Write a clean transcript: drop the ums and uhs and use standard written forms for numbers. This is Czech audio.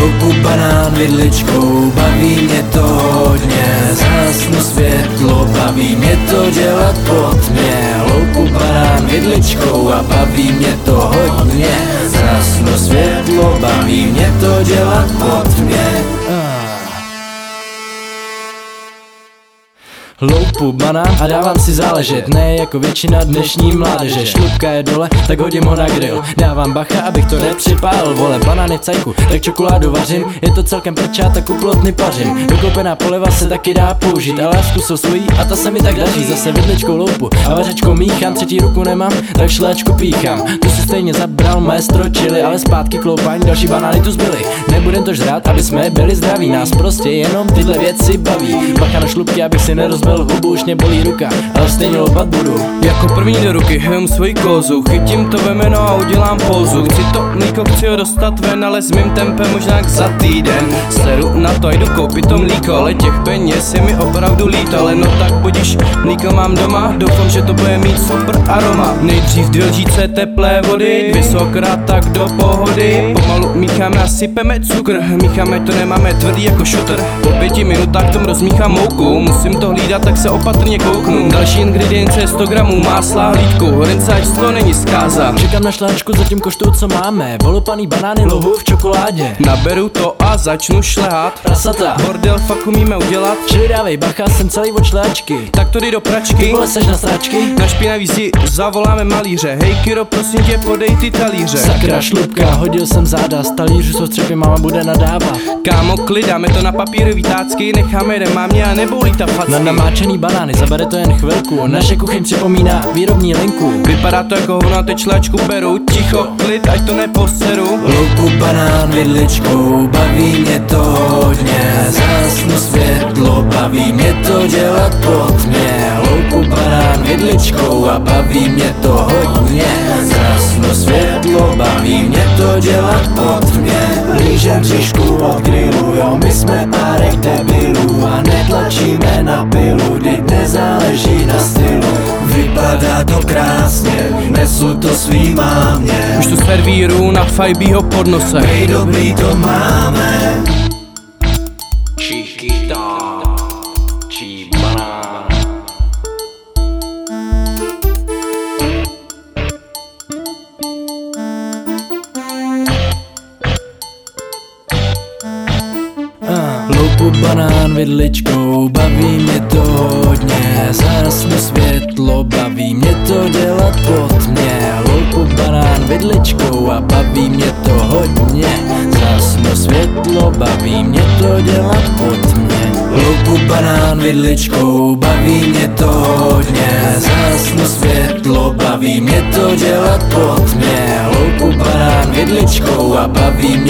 Loupu banán vidličkou, baví mě to hodně. Zhasnu světlo, baví mě to dělat pod tmě. Loupu banán vidličkou a baví mě to hodně. Zhasnu světlo, baví mě to dělat pod tmě. Loupu banán a dávám si záležet, ne jako většina dnešní mládeže. Šlupka je dole, tak hodím ho na grill. Dávám bacha, abych to nepřipálil, vole, banány v cajku, tak čokoládu vařím. Je to celkem prčá, tak uplotny pařím. Vyklopená poleva se taky dá použít, ale zkusil svojí a ta se mi tak daří. Zase vidličkou loupu a vařečkou míchám, třetí ruku nemám, tak šléčku píchám. Tu si stejně zabral maestro chili, ale zpátky kloupání, další banány tu zbyly. Nebudem to žrát, aby jsme byli zdraví, nás prostě jenom tyhle věci baví. Bacha na šlupky, abych si nerozbil hubu, už mě bolí ruka, ale stejně loupat budu. Jako první do ruky hejím svoji kozu, chytím to vemeno a udělám pózu. Chci to mlíko, chci ho dostat ven, ale s mým tempem možná za týden. Seru na to a jdu koupit to mlíko, ale těch peněz je mi opravdu líto. Ale no tak budiš, mlíko mám doma, doufám, že to bude mít super aroma. Nejdřív 2 lžíce teplé vody, 2 sokra, tak do pohody. Pomalu mícháme a sypeme cukr, mícháme to, nemáme tvrdý jako šutr. Po 5 minutách tom rozmíchám mouku, musím to hlídat, tak se opatrně kouknu. Další ingredience je 100 gramů másla, hlídku, horince, ať to není zkáza. Čekám na šláčku, zatím koštuju, co máme. Volopaný banány, louhu v čokoládě. Naberu to a začnu šlehat. Prasata, Bordel fakt umíme udělat. čili dávej bacha, jsem celý od šláčky. Tak to jdi do pračky. Ty vole, seš na sračky? Na špinavý zdi zavoláme malíře. Hej Kiro, prosím tě, podej ty talíře. Sakra šlupka, hodil jsem záda, z talířů jsou střepy, máma bude nadávat. Kámo, klid, dáme to na papírový tácky, necháme jeden mámě a nebolí ta facka. Na namáčený banány, zabere to jen chvilku. Naše kuchyň připomíná výrobní linku. Vypadá to jako hovno, teď šléčku beru. Ticho, klid, ať to neposeru. Loupu banán vidličkou, baví mě to hodně. Zhasnu světlo, baví mě to dělat pod tmě. Loupu banán vidličkou a baví mě to hodně. Zhasnu světlo, baví mě to dělat pod tmě. Lížem břišku od grilu, jo, my jsme párek debilů a netlačíme na pilu, vždyť nezáleží na stylu. Vypadá to krásně, nesu to svý mámě. Už to servíru na Fajbího podnose. Hej, dobrý to máme. Chiquita, chibana. Loupu banán vidličkou, baví mě to hodně. Zhasnu světlo, baví mě to dělat pod tmě. Loupu banán vidličkou a baví mě to hodně. Zhasnu světlo, baví mě to dělat pod tmě. Loupu banán vidličkou, baví mě to hodně. Zhasnu světlo, baví mě to dělat pod tmě. Loupu banán vidličkou a baví mě